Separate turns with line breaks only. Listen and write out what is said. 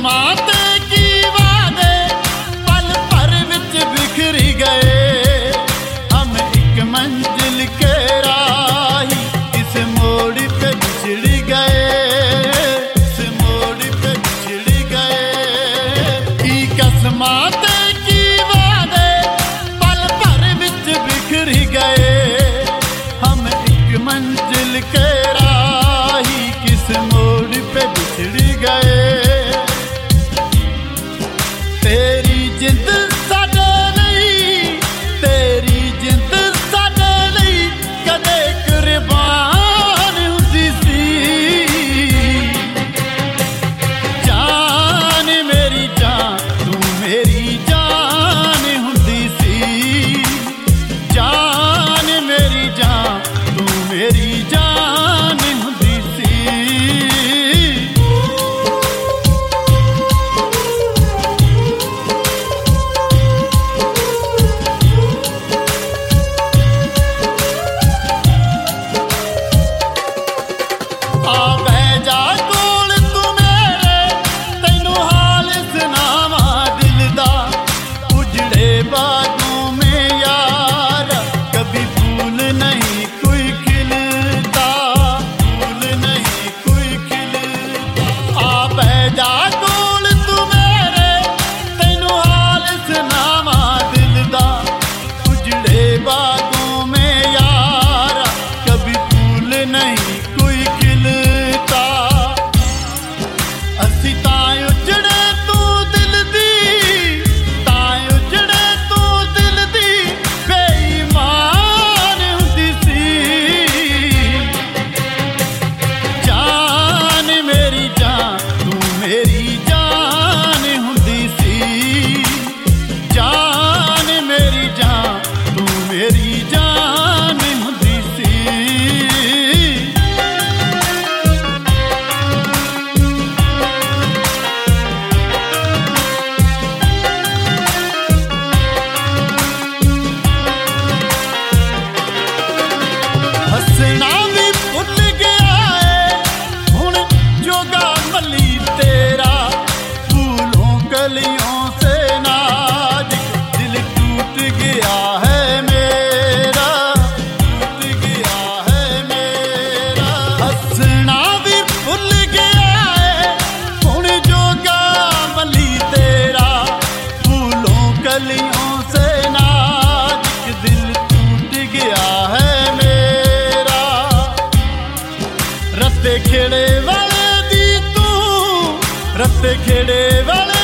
कसमाते की वादे पल भर विच बिखरी गए। हम एक मंजिल के राही इस मोड़ पे बिछड़ गए, इस मोड़ पे बिछड़ गए। की कसमाते की वादे पल भर विच बिखरी गए। हम एक मंजिल के राही किस मोड़ पे बिछड़ गए। तेरी जिंद साडे लई, तेरी जिंद साडे लई कदे कुर्बान हुंदी सी। जान मेरी जान तू मेरी जान हुंदी सी। जान मेरी जान तू मेरी जान हुंदी सी। बागों में यार कभी फूल नहीं कोई खिलता, फूल नहीं कोई खिलता। आ बैजा कोल तू मेरे तैनू हाल सुनावा दिल दा। उजड़े बागों में यार कभी फूल नहीं कोई खिलता। असी तां उजड़े तू दिल दी, मेरी जान हुंदी सी। हसना भी भुल गया है हुण जोगा मली तेरा। फूलों कलियों से नाजुक दिल टूट गया है। गलियों से नाजुक दिल टूट गया है मेरा। रत्ते खेड़े वाले दी तू, रत्ते खेड़े वाले